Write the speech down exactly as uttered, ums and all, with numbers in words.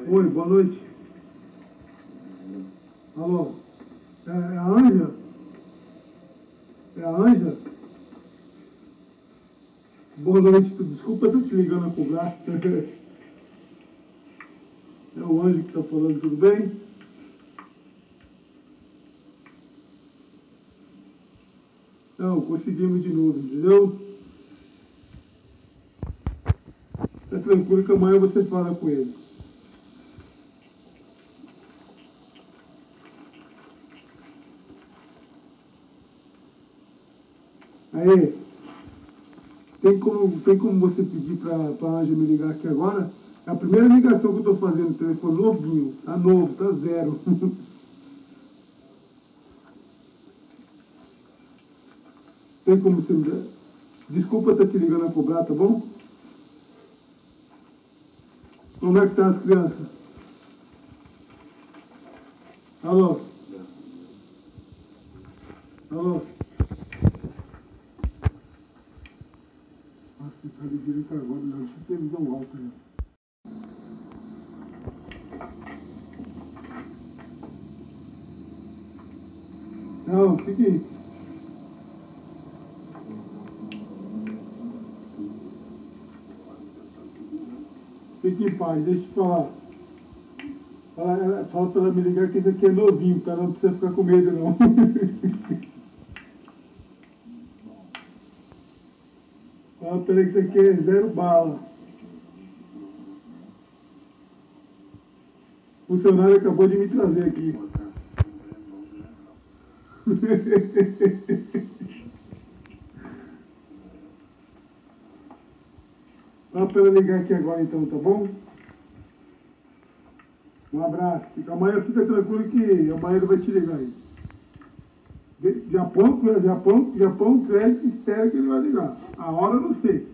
Oi, boa noite. Alô? É, é a Ângela? É a Ângela? Boa noite, desculpa eu tô te ligando a cobrar. É o Ângelo que está falando, tudo bem? Não, conseguimos de novo, entendeu? Tá tranquilo que amanhã você fala com ele. Aí, tem como, tem como você pedir para a Ângela me ligar aqui agora? É a primeira ligação que eu estou fazendo no telefone novinho, tá novo, tá zero. Tem como você me dar? Desculpa estar te ligando a cobrar, tá bom? Como é que tá as crianças? Alô? Alô? Nossa, tá de direito agora, não. Deixa eu televisão alta aí. Não, fique aí. Fique em paz, deixa eu te falar. Fala, fala pra ela me ligar que esse aqui é novinho, tá? Não precisa ficar com medo, não. Fala pra ela que isso aqui é zero bala. O funcionário acabou de me trazer aqui. Fala pra ela ligar aqui agora então, tá bom? Um abraço. Amanhã fica tranquilo que amanhã ele vai te ligar aí. Japão, Japão, Japão, crédito, espero que ele vai ligar. A hora eu não sei.